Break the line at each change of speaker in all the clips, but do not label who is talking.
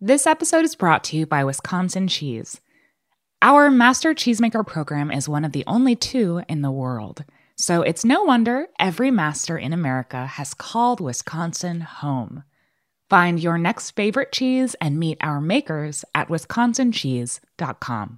This episode is brought to you by Wisconsin Cheese. Our Master Cheesemaker program is one of the only 2 in the world, so it's no wonder every master in America has called Wisconsin home. Find your next favorite cheese and meet our makers at wisconsincheese.com.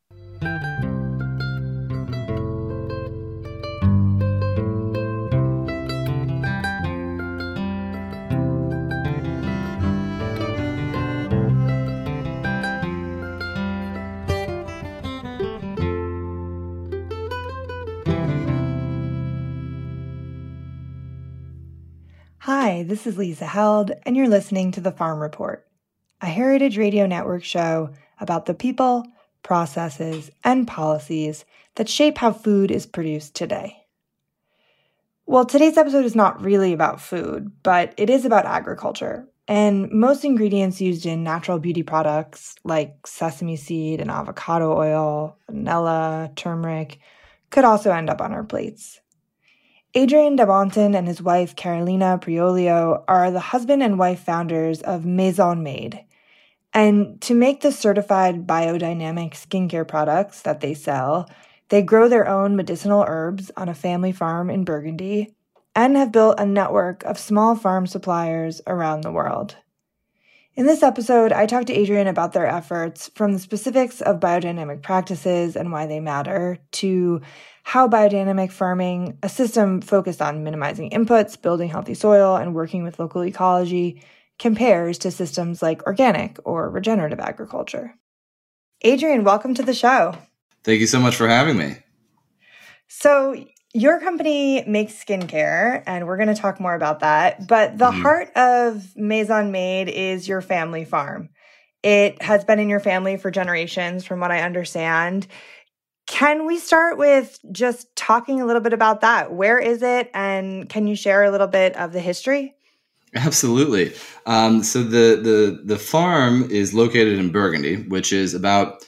Hi, this is Lisa Held, and you're listening to The Farm Report, a Heritage Radio Network show about the people, processes, and policies that shape how food is produced today. Well, today's episode is not really about food, but it is about agriculture, and most ingredients used in natural beauty products like sesame seed and avocado oil, vanilla, turmeric, could also end up on our plates. Adrian Dabonton and his wife Carolina Priolio are the husband and wife founders of Maison Made. And to make the certified biodynamic skincare products that they sell, they grow their own medicinal herbs on a family farm in Burgundy and have built a network of small farm suppliers around the world. In this episode, I talked to Adrian about their efforts, from the specifics of biodynamic practices and why they matter, to how biodynamic farming, a system focused on minimizing inputs, building healthy soil, and working with local ecology, compares to systems like organic or regenerative agriculture. Adrian, welcome to the show.
Thank you so much for having me.
So your company makes skincare, and we're going to talk more about that. But the heart of Maison Made is your family farm. It has been in your family for generations, from what I understand. Can we start with just talking a little bit about that? Where is it? And can you share a little bit of the history?
Absolutely. So the farm is located in Burgundy, which is about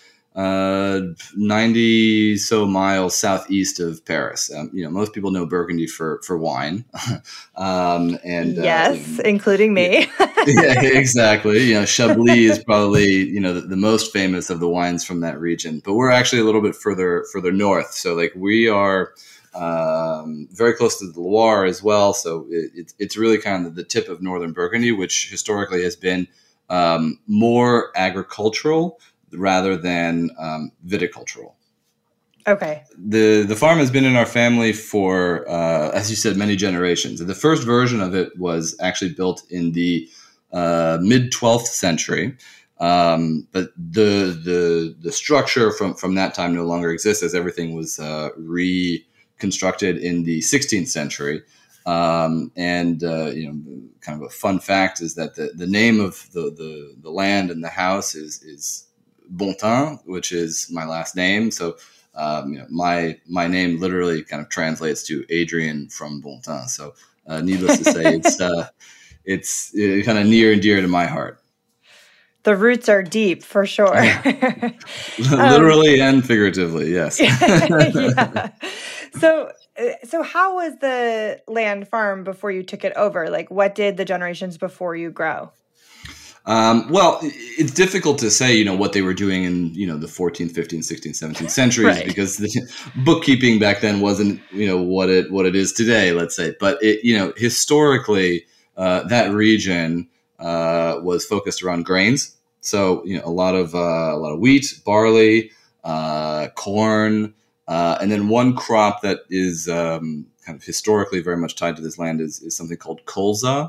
90 so miles southeast of Paris. Most people know Burgundy for wine.
Yes, including me.
Yeah, exactly. Chablis is probably, the most famous of the wines from that region, but we're actually a little bit further north. So we are very close to the Loire as well. So it's really kind of the tip of northern Burgundy, which historically has been more agricultural rather than viticultural.
Okay.
The farm has been in our family for, as you said, many generations. The first version of it was actually built in the mid-12th century, but the structure from that time no longer exists, as everything was reconstructed in the 16th century. Kind of a fun fact is that the name of the land and the house is Bontin, which is my last name. So, my name literally kind of translates to Adrian from Bontin. So, needless to say, it's kind of near and dear to my heart.
The roots are deep, for sure.
Literally and figuratively, yes.
Yeah. So how was the land farm before you took it over? What did the generations before you grow?
Well, it's difficult to say, what they were doing in, the 14th, 15th, 16th, 17th centuries, right, because the bookkeeping back then wasn't, what it is today, let's say. But historically, that region was focused around grains. So, a lot of wheat, barley, corn, and then one crop that is kind of historically very much tied to this land is something called colza.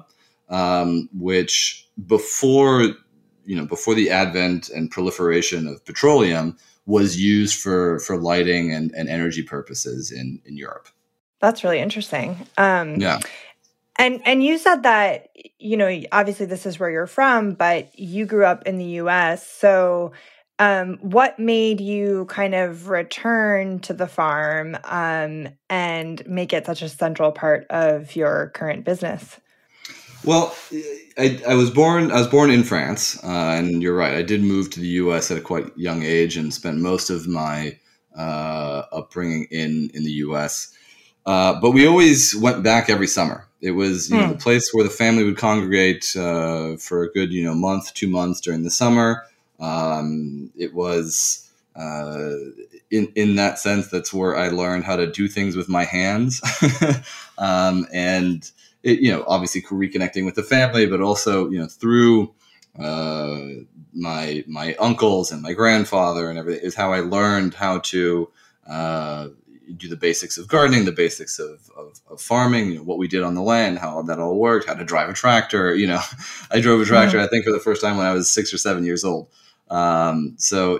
Which before the advent and proliferation of petroleum was used for lighting and energy purposes in Europe.
That's really interesting.
Yeah.
And you said that, obviously this is where you're from, but you grew up in the U.S. So what made you kind of return to the farm and make it such a central part of your current business?
Well, I was born in France, and you're right. I did move to the U.S. at a quite young age and spent most of my upbringing in the U.S. But we always went back every summer. It was the place where the family would congregate for a good month, 2 months during the summer. It was in that sense, that's where I learned how to do things with my hands, and it, obviously reconnecting with the family, but also through my uncles and my grandfather and everything is how I learned how to do the basics of gardening, the basics of farming, what we did on the land, how that all worked, how to drive a tractor. I drove a tractor, I think, for the first time when I was 6 or 7 years old. So,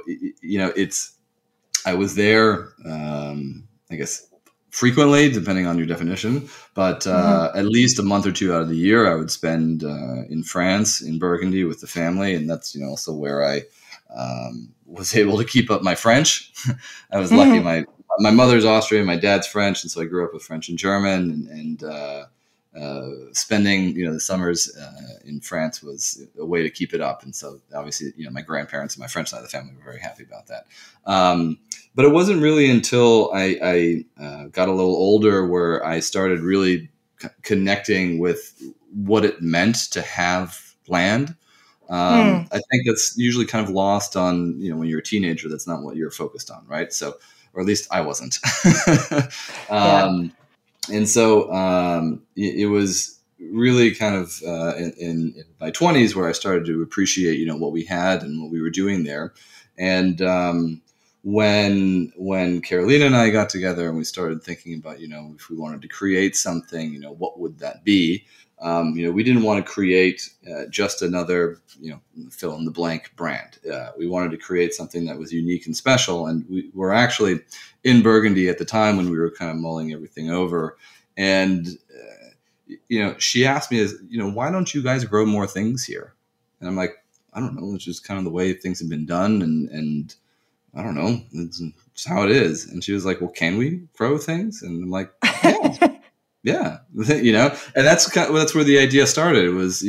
I was there, I guess, frequently, depending on your definition, but at least a month or two out of the year, I would spend in France, in Burgundy, with the family, and that's also where I was able to keep up my French. I was lucky. My mother's Austrian, my dad's French, and so I grew up with French and German, and spending the summers in France was a way to keep it up. And so obviously my grandparents and my French side of the family were very happy about that. But it wasn't really until I got a little older where I started really connecting with what it meant to have land. I think that's usually kind of lost on when you're a teenager. That's not what you're focused on, right? So, or at least I wasn't. And so it was really kind of in my 20s where I started to appreciate, what we had and what we were doing there. And when Carolina and I got together and we started thinking about, if we wanted to create something, what would that be? We didn't want to create just another, fill in the blank brand. We wanted to create something that was unique and special. And we were actually in Burgundy at the time when we were kind of mulling everything over. And, she asked me, why don't you guys grow more things here? And I'm like, I don't know. It's just kind of the way things have been done. And I don't know. It's how it is. And she was like, well, can we grow things? And I'm like, yeah. Yeah, and that's where the idea started. It was,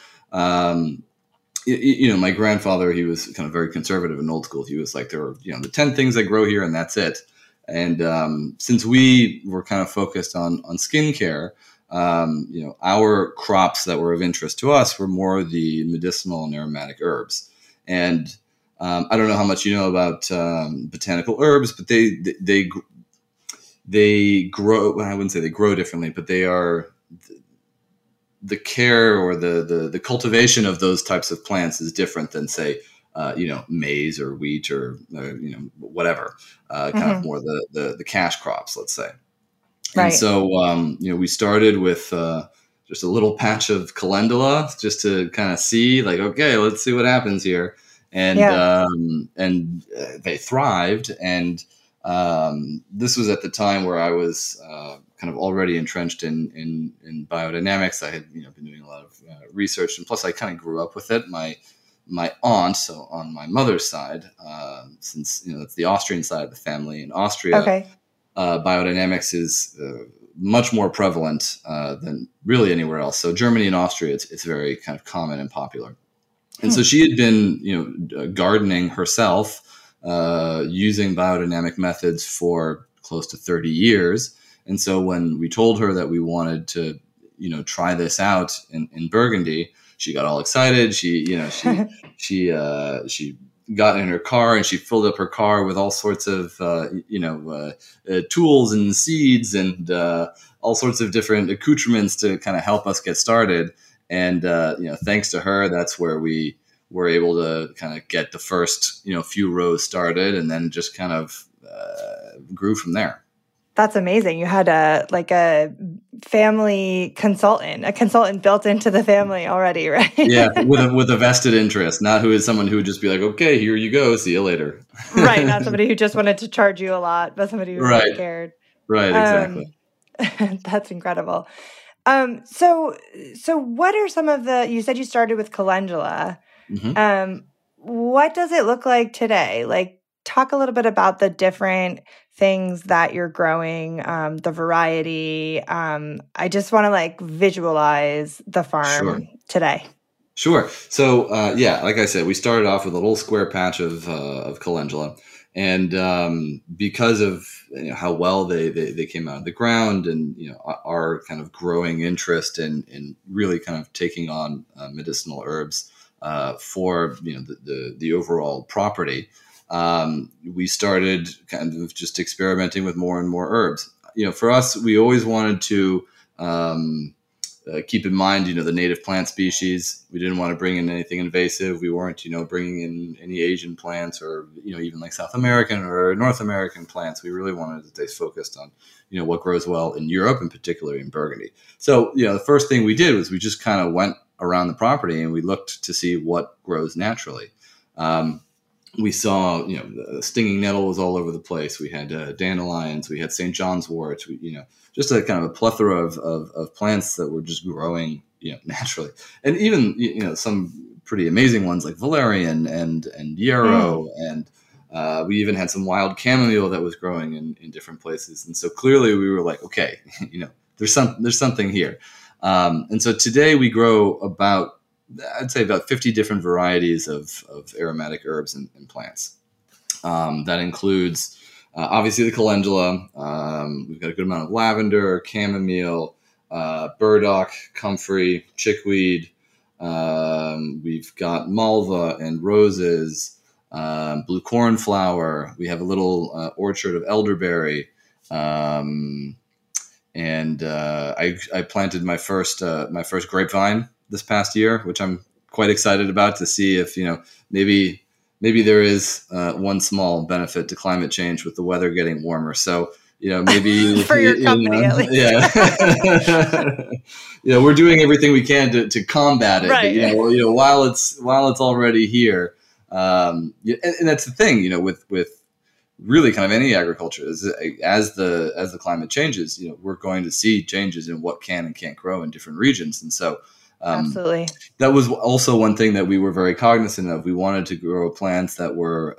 my grandfather, he was kind of very conservative and old school. He was like, there are, the 10 things that grow here and that's it. And since we were kind of focused on skincare, our crops that were of interest to us were more the medicinal and aromatic herbs. And I don't know how much you know about botanical herbs, but they grow. Well, I wouldn't say they grow differently, but they are the care or the cultivation of those types of plants is different than, say, maize or wheat or whatever, kind of more the cash crops, let's say. Right. And so we started with just a little patch of calendula just to kind of see, like, okay, let's see what happens here, and they thrived. And this was at the time where I was kind of already entrenched in biodynamics. I had been doing a lot of research, and plus I kind of grew up with it. My aunt, so on my mother's side, since it's the Austrian side of the family in Austria, biodynamics is much more prevalent than really anywhere else. So Germany and Austria, it's very kind of common and popular. And so she had been gardening herself, using biodynamic methods for close to 30 years. And so when we told her that we wanted to, try this out in Burgundy, she got all excited. She got in her car and she filled up her car with all sorts of, tools and seeds and all sorts of different accoutrements to kind of help us get started. And, thanks to her, that's where we were able to kind of get the first, few rows started, and then just kind of grew from there.
That's amazing. You had a family consultant, a consultant built into the family already, right?
Yeah, with a vested interest, not someone who would just be like, okay, here you go, see you later.
Right, not somebody who just wanted to charge you a lot, but somebody who really cared.
Right, exactly.
That's incredible. So what are some of you said you started with calendula. Mm-hmm. What does it look like today? Like, talk a little bit about the different things that you're growing, the variety. I just want to visualize the farm today.
Sure. So, like I said, we started off with a little square patch of calendula. And because of how well they came out of the ground, and our kind of growing interest in really kind of taking on medicinal herbs for the overall property, we started kind of just experimenting with more and more herbs. For us, we always wanted to keep in mind, the native plant species. We didn't want to bring in anything invasive. We weren't, bringing in any Asian plants or, even like South American or North American plants. We really wanted to stay focused on, what grows well in Europe, and particularly in Burgundy. So, the first thing we did was we just kind of went around the property and we looked to see what grows naturally. We saw, the stinging nettle was all over the place. We had dandelions, we had St. John's wort, just a kind of a plethora of plants that were just growing, naturally. And even, some pretty amazing ones like valerian and yarrow. And we even had some wild chamomile that was growing in different places. And so clearly we were like, okay, there's something here. And so today we grow I'd say about 50 different varieties of aromatic herbs and plants. That includes obviously the calendula. We've got a good amount of lavender, chamomile, burdock, comfrey, chickweed. We've got malva and roses, blue cornflower. We have a little orchard of elderberry. And I planted my first grapevine this past year, which I'm quite excited about, to see if, maybe there is one small benefit to climate change with the weather getting warmer. So, maybe
for your company, at least.
Yeah. We're doing everything we can to combat it.
Right.
But, while it's already here, and that's the thing, with really kind of any agriculture, as the climate changes, we're going to see changes in what can and can't grow in different regions. And so,
absolutely,
that was also one thing that we were very cognizant of. We wanted to grow plants that were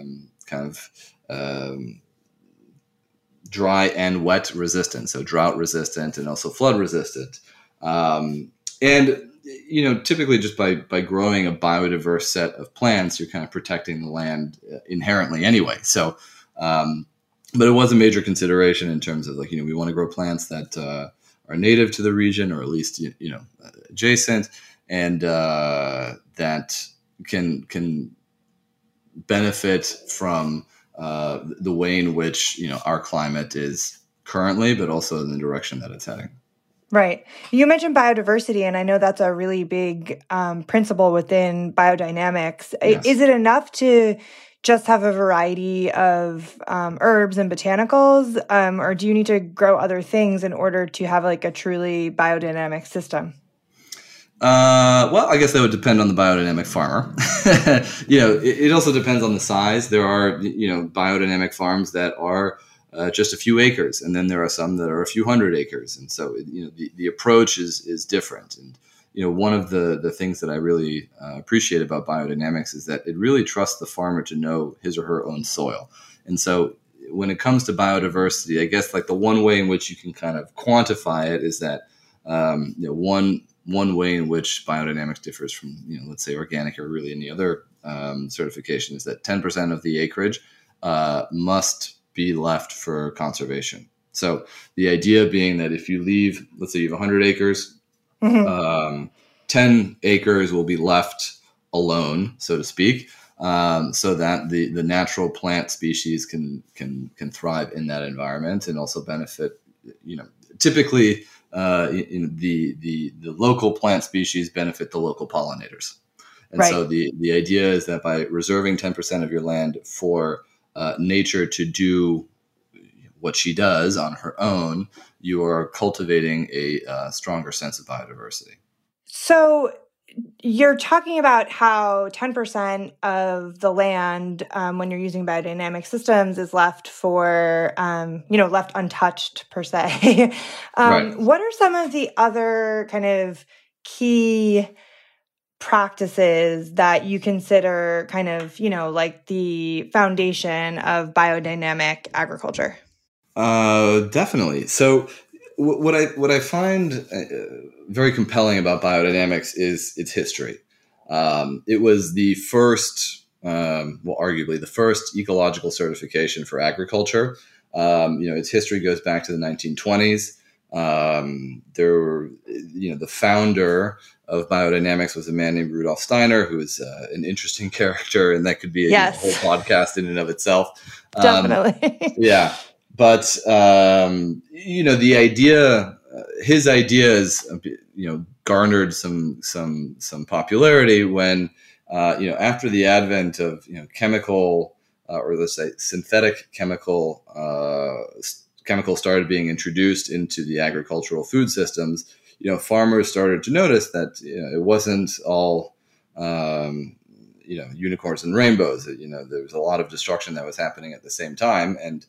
dry and wet resistant, so drought resistant and also flood resistant. And typically just by growing a biodiverse set of plants, you're kind of protecting the land inherently anyway. So, but it was a major consideration in terms of we want to grow plants that are native to the region, or at least adjacent, and that can benefit from the way in which our climate is currently, but also in the direction that it's heading.
Right. You mentioned biodiversity, and I know that's a really big principle within biodynamics.
Yes.
Is it enough to just have a variety of herbs and botanicals, or do you need to grow other things in order to have a truly biodynamic system?
Well, I guess that would depend on the biodynamic farmer. It also depends on the size. There are, biodynamic farms that are just a few acres, and then there are some that are a few hundred acres. And so, the approach is different. And, one of the things that I really appreciate about biodynamics is that it really trusts the farmer to know his or her own soil. And so when it comes to biodiversity, I guess the one way in which you can kind of quantify it is that, one way in which biodynamics differs from, let's say organic or really any other certification is that 10% of the acreage must be left for conservation. So the idea being that if you leave, let's say you have 100 acres, 10 acres will be left alone, so to speak, so that the natural plant species can thrive in that environment and also benefit. Typically, the local plant species benefit the local pollinators, and right. So the idea is that by reserving 10% of your land for nature to do what she does on her own, you are cultivating a stronger sense of biodiversity.
So you're talking about how 10% of the land, when you're using biodynamic systems, is left for, left untouched per se.
Right.
What are some of the other kind of key practices that you consider kind of, the foundation of biodynamic agriculture?
Definitely. So what I find very compelling about biodynamics is its history. It was the first arguably the first ecological certification for agriculture. Its history goes back to the 1920s. The founder of biodynamics was a man named Rudolf Steiner, who is an interesting character, and that could be a whole podcast in and of itself.
Definitely.
Yeah. But, the idea, his ideas, garnered some popularity when, after the advent of, chemical, or let's say synthetic chemicals started being introduced into the agricultural food systems, farmers started to notice that, it wasn't all, unicorns and rainbows. There was a lot of destruction that was happening at the same time. And,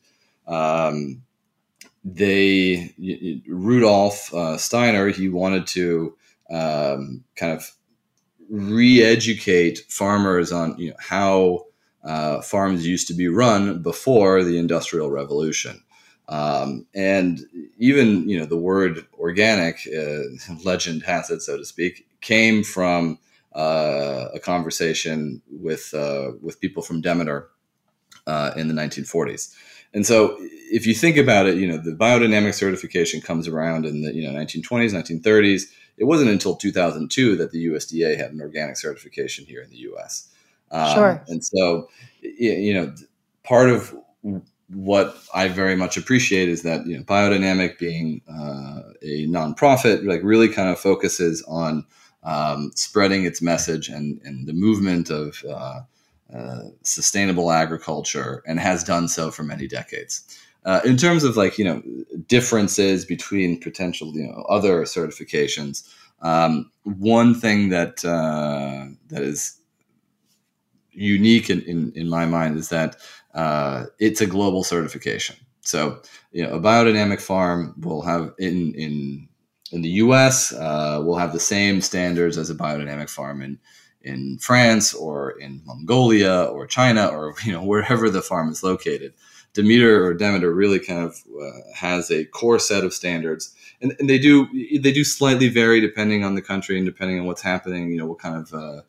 Rudolf Steiner, he wanted to kind of re-educate farmers on how farms used to be run before the Industrial Revolution. And even the word organic, legend has it, so to speak, came from a conversation with people from Demeter in the 1940s. And so if you think about it, the biodynamic certification comes around in the 1920s, 1930s. It wasn't until 2002 that the USDA had an organic certification here in the U.S.
Sure.
And so, part of what I very much appreciate is that Biodynamic, being a nonprofit, really kind of focuses on spreading its message and the movement of sustainable agriculture, and has done so for many decades. In terms of differences between potential other certifications, one thing that is unique in my mind is that it's a global certification. So a biodynamic farm will have in the U.S. Will have the same standards as a biodynamic farm in France or in Mongolia or China or wherever the farm is located. Demeter really kind of has a core set of standards, and they do slightly vary depending on the country and depending on what's happening. What kind of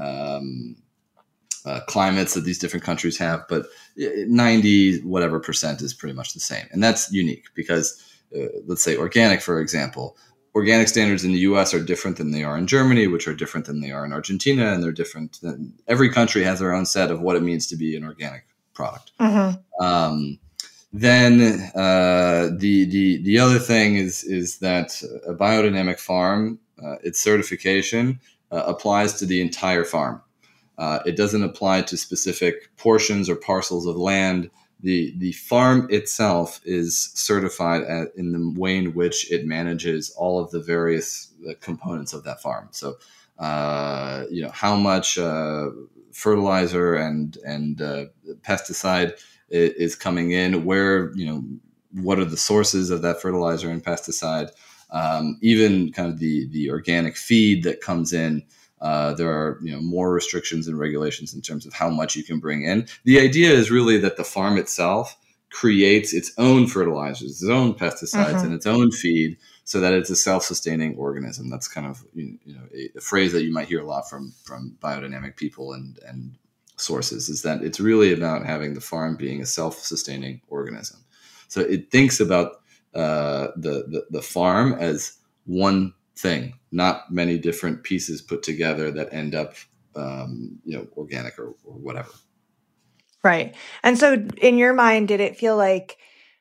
climates that these different countries have, but 90% is pretty much the same, and that's unique because let's say organic, for example. Organic standards in the U.S. are different than they are in Germany, which are different than they are in Argentina, and they're different. Every country has their own set of what it means to be an organic product.
Mm-hmm.
Then the other thing is that a biodynamic farm, its certification applies to the entire farm. It doesn't apply to specific portions or parcels of land. The farm itself is certified in the way in which it manages all of the various components of that farm. So, how much fertilizer and pesticide is coming in, where, what are the sources of that fertilizer and pesticide, even kind of the organic feed that comes in. There are more restrictions and regulations in terms of how much you can bring in. The idea is really that the farm itself creates its own fertilizers, its own pesticides, and its own feed, so that it's a self-sustaining organism. That's kind of a phrase that you might hear a lot from biodynamic people and sources, is that it's really about having the farm being a self-sustaining organism. So it thinks about the farm as one thing, not many different pieces put together that end up, organic or whatever.
Right. And so in your mind, did it feel like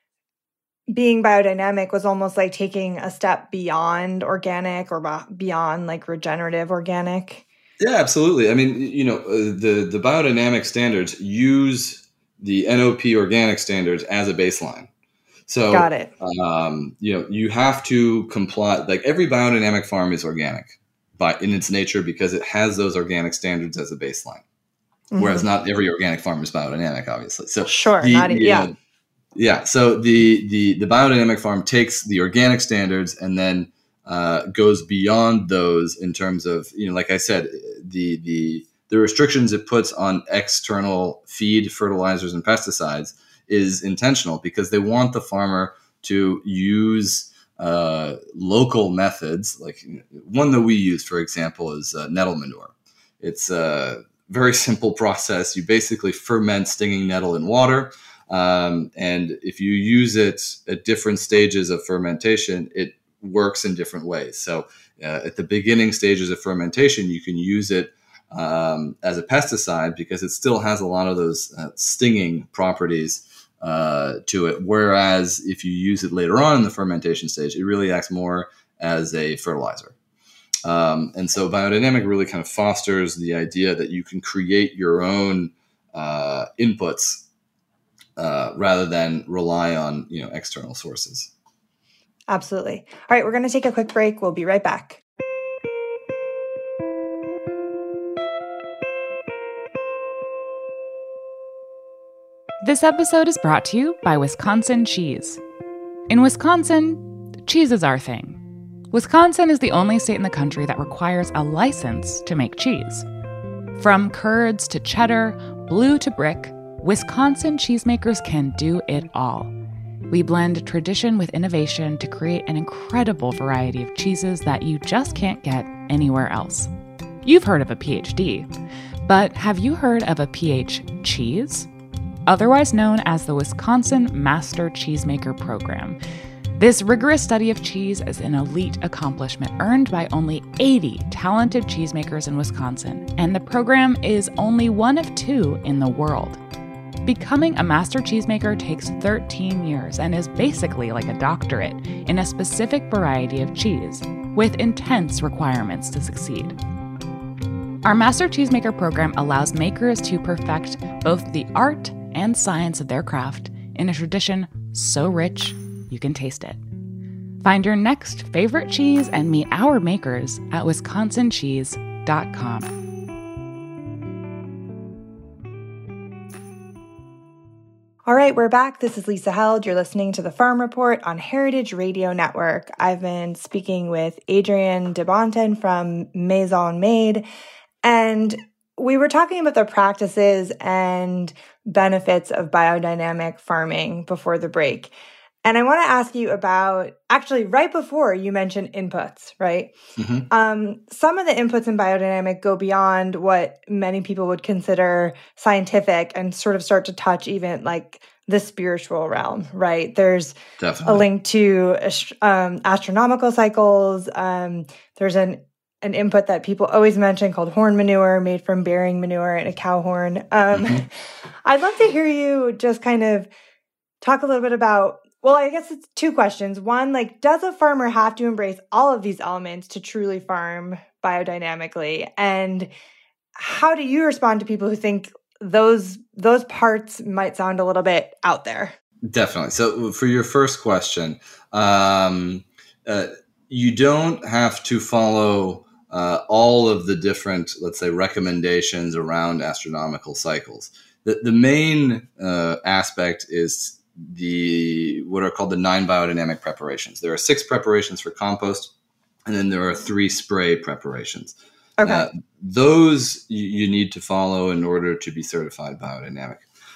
being biodynamic was almost like taking a step beyond organic or beyond like regenerative organic?
Yeah, absolutely. I mean, the biodynamic standards use the NOP organic standards as a baseline. So,
got it.
You have to comply. Like every biodynamic farm is organic in its nature because it has those organic standards as a baseline. Mm-hmm. Whereas not every organic farm is biodynamic, obviously. So
sure,
yeah. So the biodynamic farm takes the organic standards and then goes beyond those in terms of like I said, the restrictions it puts on external feed, fertilizers, and pesticides is intentional because they want the farmer to use local methods. Like one that we use, for example, is nettle manure. It's very simple process. You basically ferment stinging nettle in water. And if you use it at different stages of fermentation, it works in different ways. So at the beginning stages of fermentation, you can use it as a pesticide because it still has a lot of those stinging properties to it. Whereas if you use it later on in the fermentation stage, it really acts more as a fertilizer. And so biodynamic really kind of fosters the idea that you can create your own inputs rather than rely on external sources.
Absolutely. All right, we're going to take a quick break. We'll be right back.
This episode is brought to you by Wisconsin Cheese. In Wisconsin, cheese is our thing. Wisconsin is the only state in the country that requires a license to make cheese. From curds to cheddar, blue to brick, Wisconsin cheesemakers can do it all. We blend tradition with innovation to create an incredible variety of cheeses that you just can't get anywhere else. You've heard of a PhD, but have you heard of a PH Cheese? Otherwise known as the Wisconsin Master Cheesemaker Program. This rigorous study of cheese is an elite accomplishment earned by only 80 talented cheesemakers in Wisconsin, and the program is only one of 2 in the world. Becoming a master cheesemaker takes 13 years and is basically like a doctorate in a specific variety of cheese, with intense requirements to succeed. Our Master Cheesemaker program allows makers to perfect both the art and science of their craft in a tradition so rich you can taste it. Find your next favorite cheese and meet our makers at wisconsincheese.com.
All right, we're back. This is Lisa Held. You're listening to the Farm Report on Heritage Radio Network. I've been speaking with Adrienne de Bonten from Maison Made, and we were talking about the practices and benefits of biodynamic farming before the break. And I want to ask you about, actually, right before you mentioned inputs, right? Mm-hmm. Some of the inputs in biodynamic go beyond what many people would consider scientific and sort of start to touch even like the spiritual realm, right? There's Definitely. A link to astronomical cycles. There's an input that people always mention called horn manure, made from bearing manure and a cow horn. Mm-hmm. I'd love to hear you just kind of talk a little bit about, well, I guess it's 2 questions. One, like, does a farmer have to embrace all of these elements to truly farm biodynamically? And how do you respond to people who think those parts might sound a little bit out there?
Definitely. So for your first question, you don't have to follow all of the different, let's say, recommendations around astronomical cycles. The main aspect is what are called the 9 biodynamic preparations. There are 6 preparations for compost, and then there are 3 spray preparations. Okay. Those you need to follow in order to be certified biodynamic.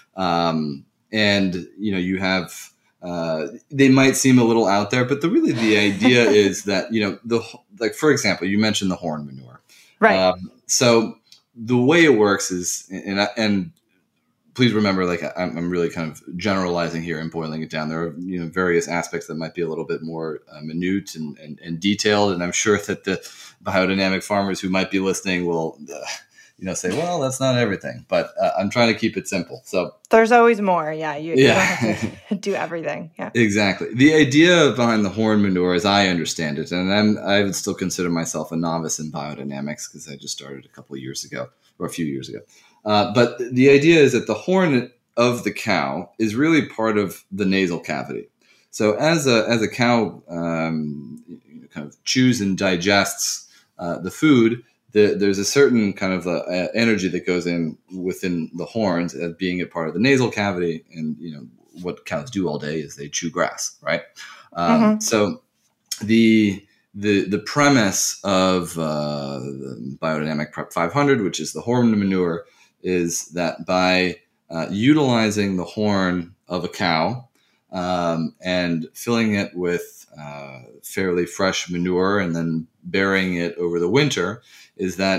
And you have they might seem a little out there, but the idea is that for example, you mentioned the horn manure, right? So the way it works is, and please remember, like, I'm really kind of generalizing here and boiling it down. There are various aspects that might be a little bit more minute and detailed, and I'm sure that the biodynamic farmers who might be listening will say, well, that's not everything, but I'm trying to keep it simple. So
there's always more. Yeah. You don't have to do everything. Yeah,
exactly. The idea behind the horn manure, as I understand it, and I would still consider myself a novice in biodynamics because I just started a few years ago. But the idea is that the horn of the cow is really part of the nasal cavity. So as a cow kind of chews and digests the food, there's a certain kind of energy that goes in within the horns as being a part of the nasal cavity. And what cows do all day is they chew grass, right? Mm-hmm. So the premise of the Biodynamic Prep 500, which is the horn manure, is that by utilizing the horn of a cow and filling it with fairly fresh manure and then burying it over the winter, is that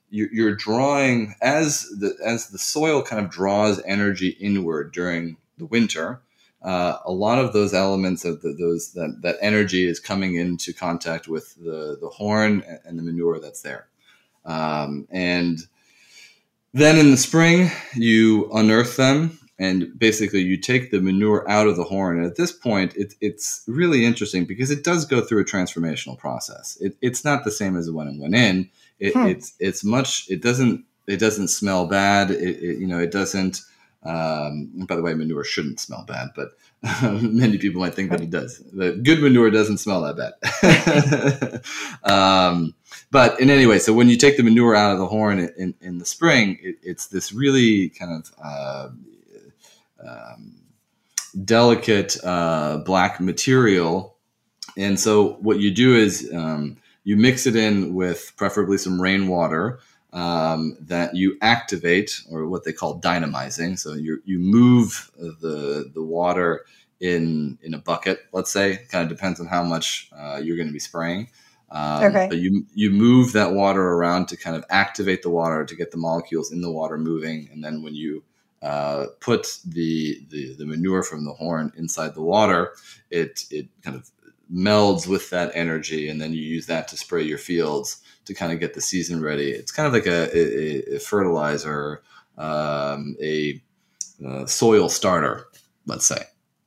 you're drawing as the soil kind of draws energy inward during the winter. A lot of those elements of that energy is coming into contact with the horn and the manure that's there. And then in the spring, you unearth them, and basically you take the manure out of the horn. And at this point, it's really interesting because it does go through a transformational process. It's not the same as when it went in. It doesn't smell bad. It doesn't. By the way, manure shouldn't smell bad, but many people might think that it does. The good manure doesn't smell that bad. But in any way, so when you take the manure out of the horn in the spring, it's this really kind of delicate black material. And so what you do is you mix it in with preferably some rainwater that you activate, or what they call dynamizing. So you move the water in a bucket, let's say. Kind of depends on how much you're going to be spraying. But you move that water around to kind of activate the water, to get the molecules in the water moving. And then when you put the manure from the horn inside the water, it kind of melds with that energy, and then you use that to spray your fields to kind of get the season ready. It's kind of like a fertilizer, a soil starter, let's say.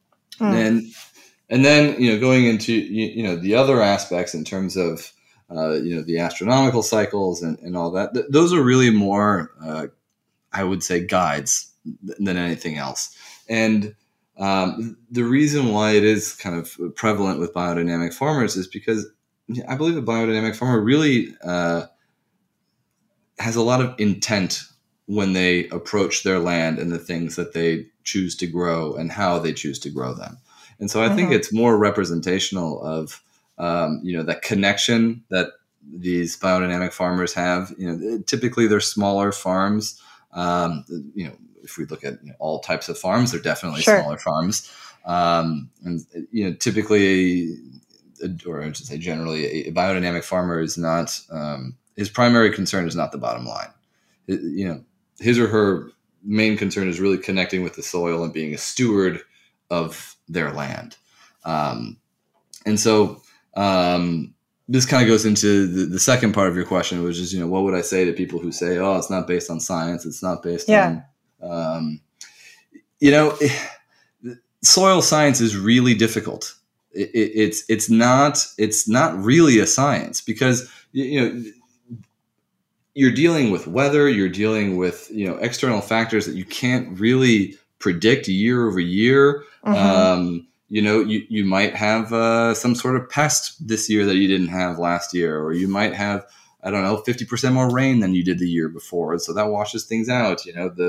And then going into the other aspects in terms of the astronomical cycles and all that. Those are really more, I would say, guides than anything else. And the reason why it is kind of prevalent with biodynamic farmers is because I believe a biodynamic farmer really has a lot of intent when they approach their land and the things that they choose to grow and how they choose to grow them. And so I think it's more representational of that connection that these biodynamic farmers have. Typically they're smaller farms. If we look at all types of farms, they're definitely smaller farms. And typically, or I should say generally, a biodynamic farmer is not, his primary concern is not the bottom line. His or her main concern is really connecting with the soil and being a steward of their land. And so this kind of goes into the second part of your question, which is, what would I say to people who say, oh, it's not based on science. It's not based on, soil science is really difficult. It's not really a science because, you're dealing with weather, you're dealing with, external factors that you can't really predict year over year. You might have some sort of pest this year that you didn't have last year, or you might have, 50% more rain than you did the year before. So that washes things out.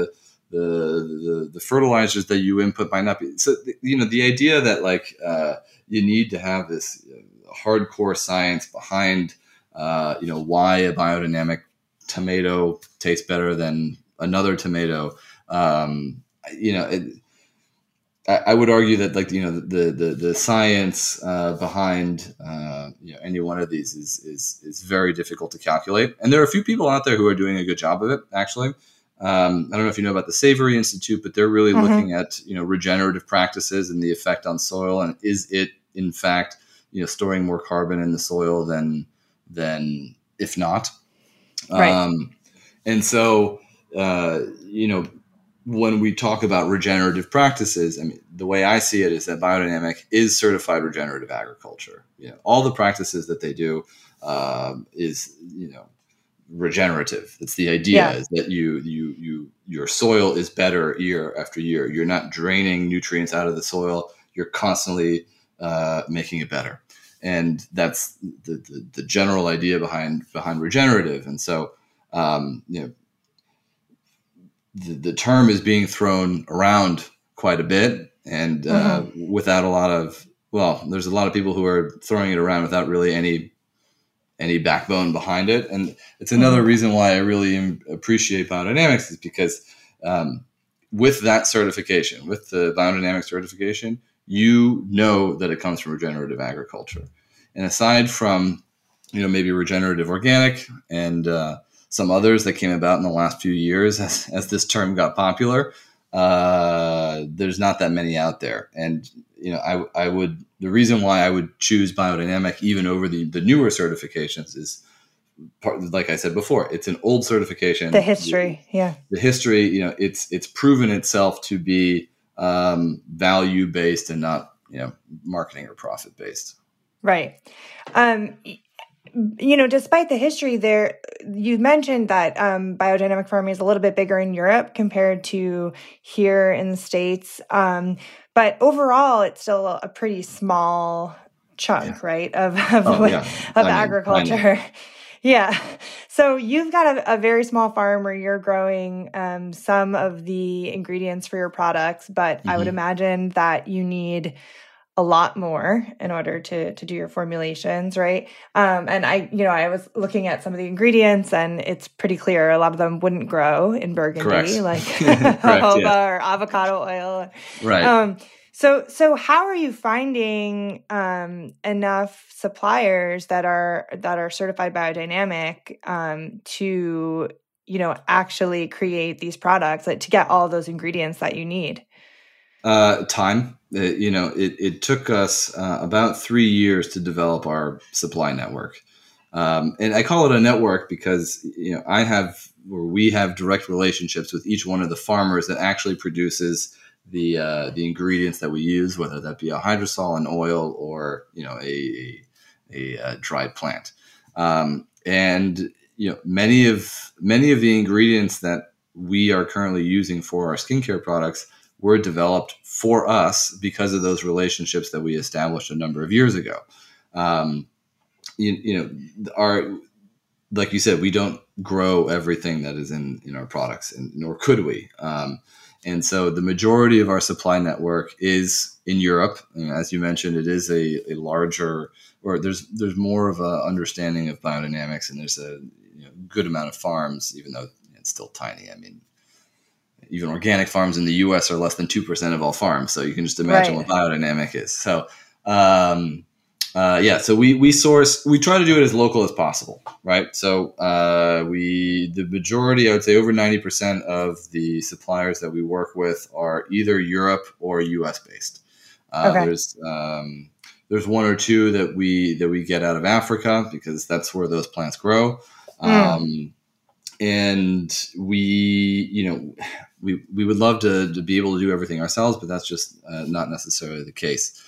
The fertilizers that you input might not be. So, the idea that you need to have this hardcore science behind, why a biodynamic tomato tastes better than another tomato. I would argue that the science behind any one of these is very difficult to calculate, and there are a few people out there who are doing a good job of it. Actually, I don't know if you know about the Savory Institute, but they're really looking at regenerative practices and the effect on soil, and is it in fact storing more carbon in the soil than if not. Right. And so when we talk about regenerative practices, the way I see it is that biodynamic is certified regenerative agriculture. All the practices that they do is regenerative. It's the idea is that your soil is better year after year. You're not draining nutrients out of the soil. You're constantly making it better, and that's the general idea behind regenerative. And so the term is being thrown around quite a bit, and without a lot of, there's a lot of people who are throwing it around without really any backbone behind it. And it's another reason why I really appreciate biodynamics, is because with that certification, with the biodynamic certification, that it comes from regenerative agriculture. And aside from, maybe regenerative organic and some others that came about in the last few years as this term got popular. There's not that many out there. And, the reason why I would choose biodynamic even over the newer certifications is, like I said before, it's an old certification.
The history.
The history, it's proven itself to be value based and not, marketing or profit based.
Right. Despite the history there, you mentioned that biodynamic farming is a little bit bigger in Europe compared to here in the States. But overall, it's still a pretty small chunk, right, of agriculture. Yeah. So you've got a very small farm where you're growing some of the ingredients for your products, but I would imagine that you need a lot more in order to do your formulations, right? And I was looking at some of the ingredients, and it's pretty clear a lot of them wouldn't grow in Burgundy,
Correct.
like
Correct,
jojoba or avocado oil.
Right.
So how are you finding enough suppliers that are certified biodynamic to actually create these products, like, to get all those ingredients that you need?
Time. It took us about 3 years to develop our supply network. And I call it a network because, we have direct relationships with each one of the farmers that actually produces the ingredients that we use, whether that be a hydrosol, an oil, or, a dried plant. And many of the ingredients that we are currently using for our skincare products were developed for us because of those relationships that we established a number of years ago. Like you said, we don't grow everything that is in our products, and nor could we. And so the majority of our supply network is in Europe. As you mentioned, it is a larger, or there's more of a understanding of biodynamics, and there's a good amount of farms, even though it's still tiny. I mean, even organic farms in the U.S. are less than 2% of all farms. So you can just imagine what biodynamic is. So, so we try to do it as local as possible, right? So the majority, I would say over 90% of the suppliers that we work with are either Europe or U.S. based. There's one or two that we get out of Africa because that's where those plants grow. And we would love to be able to do everything ourselves, but that's just not necessarily the case.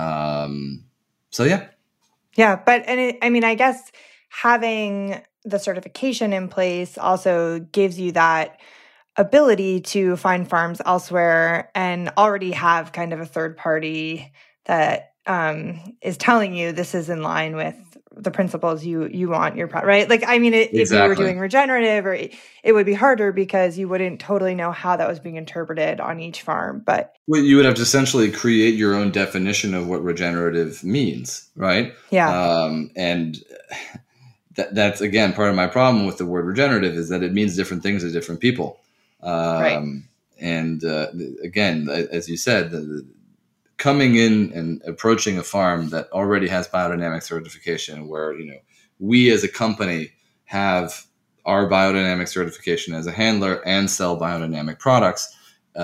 Yeah,
but I guess having the certification in place also gives you that ability to find farms elsewhere and already have kind of a third party that is telling you this is in line with the principles you want your product, right? If you were doing regenerative, or it would be harder because you wouldn't totally know how that was being interpreted on each farm. But
you would have to essentially create your own definition of what regenerative means, right?
Yeah.
And that's again part of my problem with the word regenerative is that it means different things to different people.
Right.
And again, as you said, coming in and approaching a farm that already has biodynamic certification, where we as a company have our biodynamic certification as a handler and sell biodynamic products,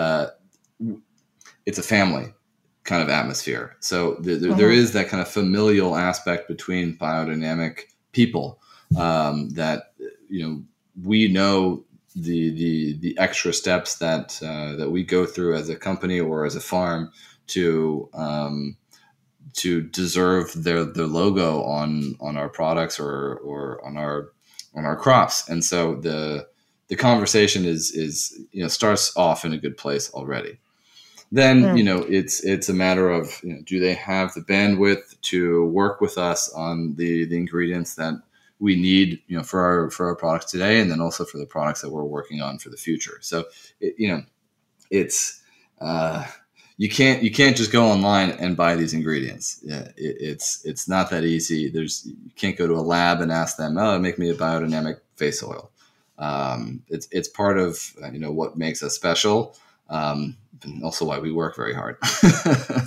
it's a family kind of atmosphere. So there is that kind of familial aspect between biodynamic people that we know the extra steps that we go through as a company or as a farm to deserve their logo on our products or on our crops. And so the conversation is starts off in a good place already. Then it's a matter of do they have the bandwidth to work with us on the ingredients that we need for our products today, and then also for the products that we're working on for the future. So it's you can't just go online and buy these ingredients. Yeah, it's not that easy. You can't go to a lab and ask them, make me a biodynamic face oil. It's part of what makes us special, and also why we work very hard.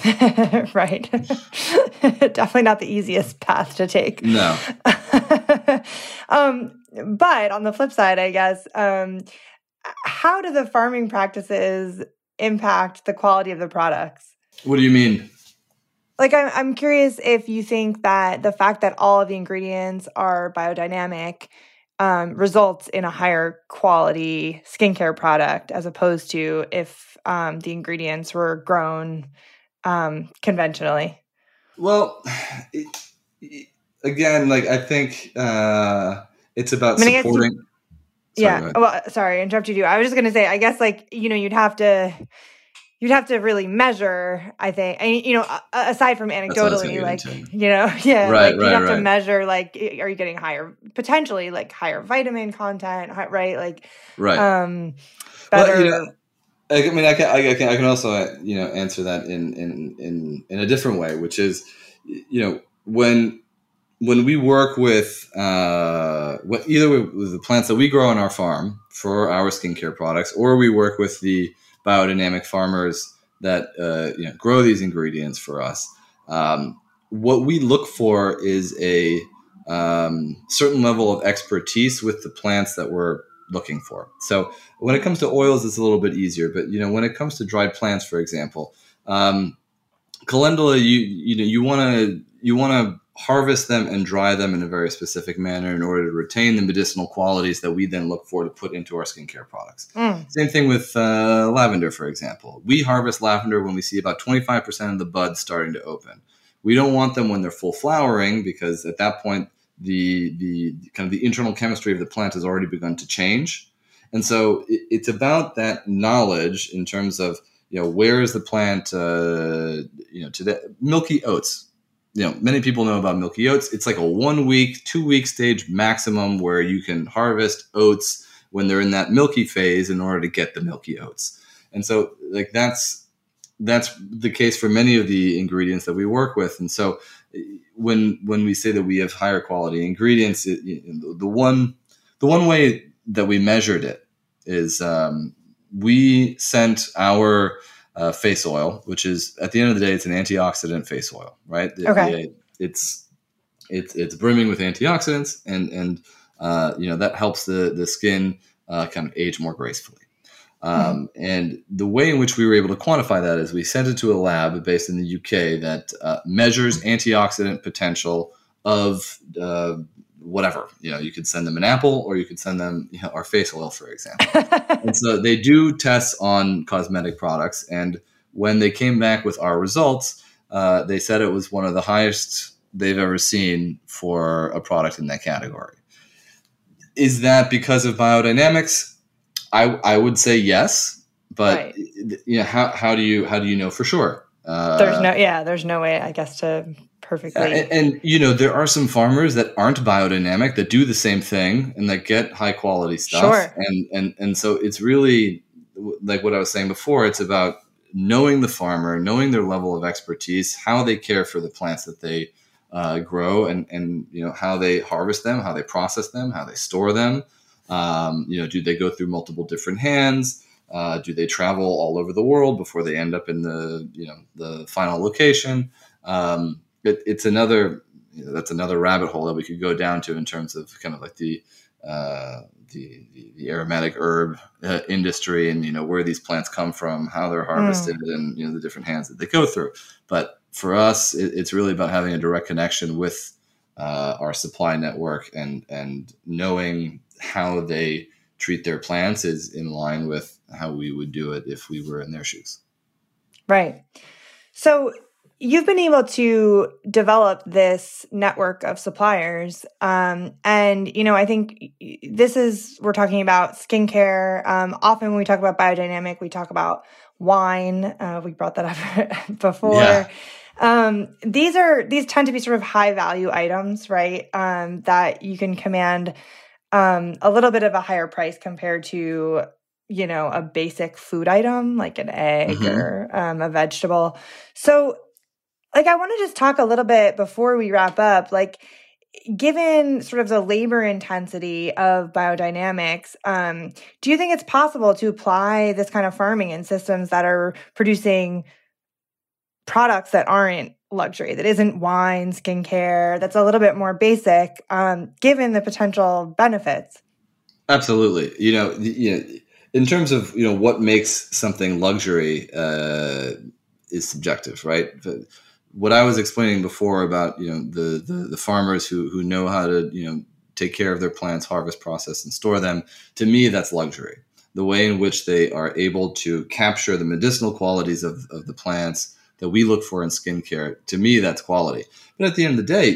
Right. Definitely not the easiest path to take.
No.
But on the flip side, I guess, how do the farming practices impact the quality of the products?
What do you mean?
Like, I'm curious if you think that the fact that all of the ingredients are biodynamic results in a higher quality skincare product as opposed to if the ingredients were grown conventionally.
Well, again, like I think it's about supporting.
Well, sorry, I interrupted you. I was just going to say, I guess, like, you'd have to really measure, I think, and, aside from anecdotally, like, you'd have to measure, like, are you getting potentially higher vitamin content, right? Like, better.
Well, I mean, I can also, answer that in a different way, which is, when we work with either with the plants that we grow on our farm for our skincare products, or we work with the biodynamic farmers that grow these ingredients for us, what we look for is a certain level of expertise with the plants that we're looking for. So when it comes to oils, it's a little bit easier, but when it comes to dried plants, for example, calendula, you want to harvest them and dry them in a very specific manner in order to retain the medicinal qualities that we then look for to put into our skincare products. Same thing with lavender, for example. We harvest lavender when we see about 25% of the buds starting to open. We don't want them when they're full flowering, because at that point, the kind of the internal chemistry of the plant has already begun to change. And so it's about that knowledge in terms of, where is the plant, today. Milky oats. Many people know about milky oats. It's like a 1 week, 2 week stage maximum where you can harvest oats when they're in that milky phase in order to get the milky oats. And so like that's the case for many of the ingredients that we work with. And so when we say that we have higher quality ingredients, the one way that we measured it is we sent our face oil, which is, at the end of the day, it's an antioxidant face oil, right?
Okay.
It's brimming with antioxidants, and that helps the skin kind of age more gracefully. And the way in which we were able to quantify that is we sent it to a lab based in the UK that measures antioxidant potential of whatever. You could send them an apple, or you could send them our face oil, for example. And so they do tests on cosmetic products. And when they came back with our results, they said it was one of the highest they've ever seen for a product in that category. Is that because of biodynamics? I would say yes, but
right.
How do you know for sure?
There's no way, I guess, to perfectly.
And there are some farmers that aren't biodynamic that do the same thing and that get high quality stuff.
Sure.
And so it's really like what I was saying before. It's about knowing the farmer, knowing their level of expertise, how they care for the plants that they grow, and how they harvest them, how they process them, how they store them. Do they go through multiple different hands? Do they travel all over the world before they end up in the final location? It's another that's another rabbit hole that we could go down to in terms of kind of like the aromatic herb industry, and where these plants come from, how they're harvested, and the different hands that they go through. But for us, it's really about having a direct connection with our supply network, and knowing how they treat their plants is in line with how we would do it if we were in their shoes.
Right. So you've been able to develop this network of suppliers. And, I think we're talking about skincare. Often when we talk about biodynamic, we talk about wine. We brought that up before.
Yeah.
These tend to be sort of high value items, right? That you can command a little bit of a higher price compared to, a basic food item like an egg or a vegetable. So, I want to just talk a little bit before we wrap up, given sort of the labor intensity of biodynamics, do you think it's possible to apply this kind of farming in systems that are producing products that aren't luxury, that isn't wine, skincare, that's a little bit more basic, given the potential benefits.
Absolutely. In terms of, what makes something luxury is subjective, right? What I was explaining before about, the farmers who know how to, take care of their plants, harvest, process, and store them, to me, that's luxury. The way in which they are able to capture the medicinal qualities of the plants that we look for in skincare, to me, that's quality. But at the end of the day,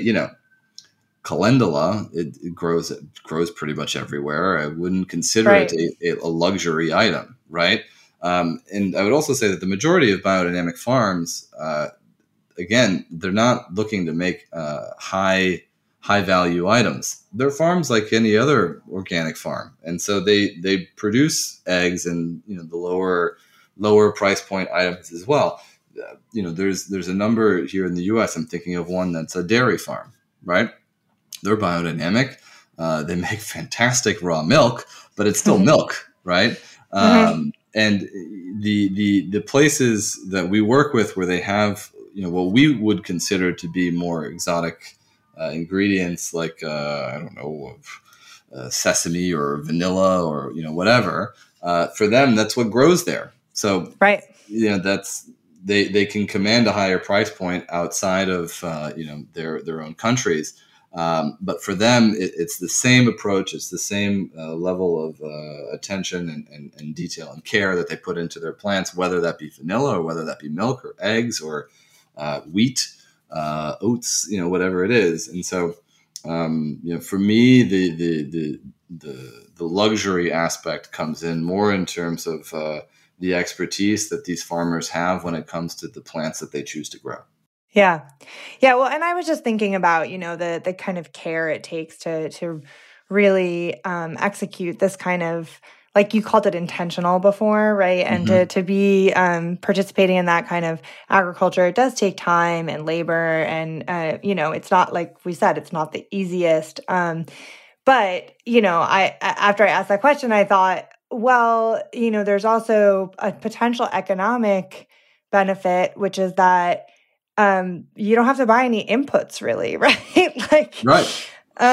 calendula, it grows pretty much everywhere. I wouldn't consider it a luxury item, right? And I would also say that the majority of biodynamic farms, again, they're not looking to make high value items. They're farms like any other organic farm, and so they produce eggs and the lower price point items as well. There's a number here in the U.S. I'm thinking of one that's a dairy farm, right? They're biodynamic. They make fantastic raw milk, but it's still milk, right? And the places that we work with where they have what we would consider to be more exotic ingredients, like I don't know, sesame or vanilla or whatever. For them, that's what grows there. So that's they can command a higher price point outside of their own countries. But for them, it's the same approach. It's the same level of attention and detail and care that they put into their plants, whether that be vanilla or whether that be milk or eggs or wheat, oats, whatever it is. And so, for me, the luxury aspect comes in more in terms of the expertise that these farmers have when it comes to the plants that they choose to grow.
Yeah. Well, and I was just thinking about, the kind of care it takes to really execute this kind of, like you called it, intentional before, right? And to be participating in that kind of agriculture, it does take time and labor. And, it's not, like we said, it's not the easiest. But, after I asked that question, I thought, well, there's also a potential economic benefit, which is that you don't have to buy any inputs, really, right?
Right.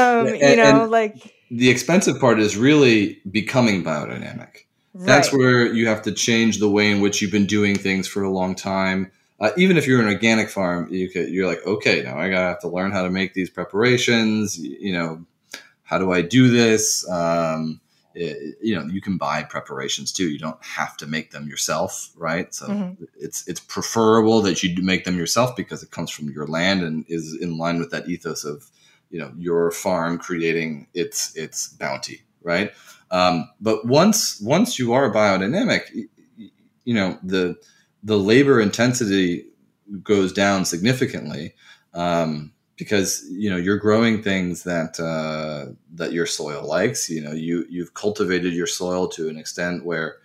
The expensive part is really becoming biodynamic. Right. That's where you have to change the way in which you've been doing things for a long time. Even if you're an organic farm, you're like, okay, now I gotta have to learn how to make these preparations. How do I do this? You can buy preparations too. You don't have to make them yourself, right? So it's preferable that you make them yourself because it comes from your land and is in line with that ethos of, your farm creating its bounty, right? But once you are biodynamic, the labor intensity goes down significantly. Because you're growing things that your soil likes. You've cultivated your soil to an extent where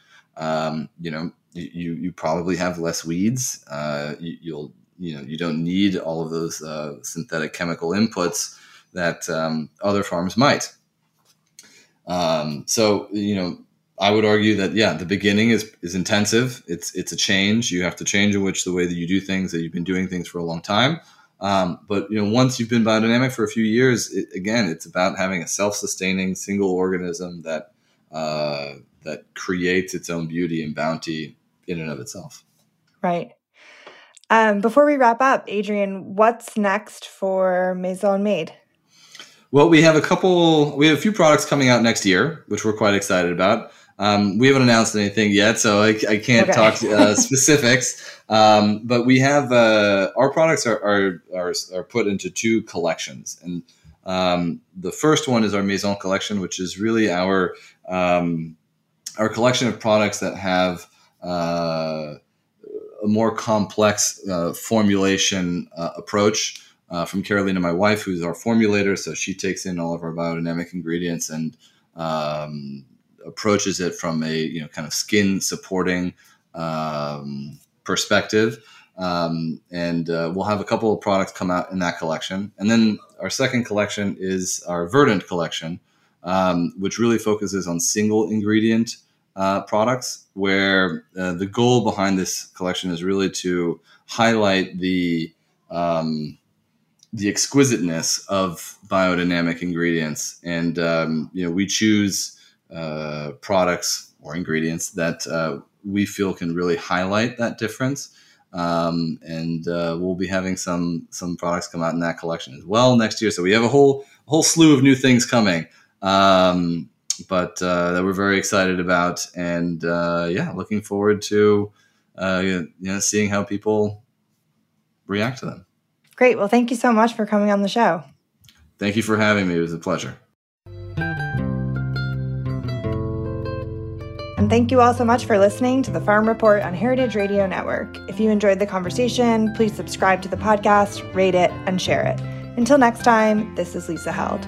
you probably have less weeds. You don't need all of those synthetic chemical inputs that other farms might. So I would argue that the beginning is intensive. It's a change. You have to change the way that you do things, that you've been doing things for a long time. But once you've been biodynamic for a few years, it's about having a self-sustaining single organism that creates its own beauty and bounty in and of itself.
Right. Before we wrap up, Adrian, what's next for Maison Made?
Well, we have a few products coming out next year, which we're quite excited about. We haven't announced anything yet, so I can't talk specifics. But we have our products are put into two collections, and the first one is our Maison collection, which is really our collection of products that have a more complex formulation approach from Carolina, my wife, who's our formulator. So she takes in all of our biodynamic ingredients and approaches it from a kind of skin supporting perspective, and we'll have a couple of products come out in that collection. And then our second collection is our Verdant collection, which really focuses on single ingredient products, where the goal behind this collection is really to highlight the the exquisiteness of biodynamic ingredients. And, we choose products or ingredients that we feel can really highlight that difference. And we'll be having some products come out in that collection as well next year. So we have a whole slew of new things coming, but that we're very excited about. And looking forward to seeing how people react to them.
Great. Well, thank you so much for coming on the show.
Thank you for having me. It was a pleasure.
And thank you all so much for listening to the Farm Report on Heritage Radio Network. If you enjoyed the conversation, please subscribe to the podcast, rate it, and share it. Until next time, this is Lisa Held.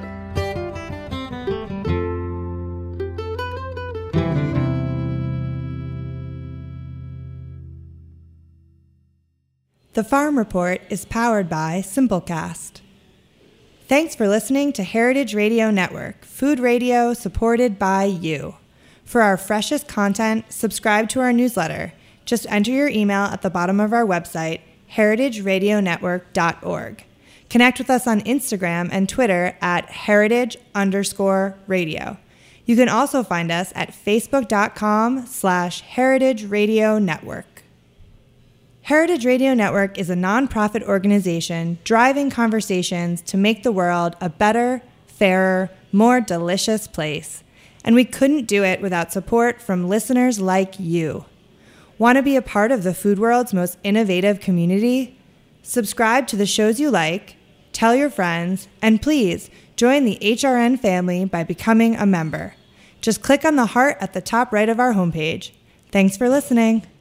The Farm Report is powered by Simplecast. Thanks for listening to Heritage Radio Network, food radio supported by you. For our freshest content, subscribe to our newsletter. Just enter your email at the bottom of our website, heritageradionetwork.org. Connect with us on Instagram and Twitter at heritage_radio. You can also find us at facebook.com/Heritage Radio Network. Heritage Radio Network is a nonprofit organization driving conversations to make the world a better, fairer, more delicious place. And we couldn't do it without support from listeners like you. Want to be a part of the food world's most innovative community? Subscribe to the shows you like, tell your friends, and please join the HRN family by becoming a member. Just click on the heart at the top right of our homepage. Thanks for listening.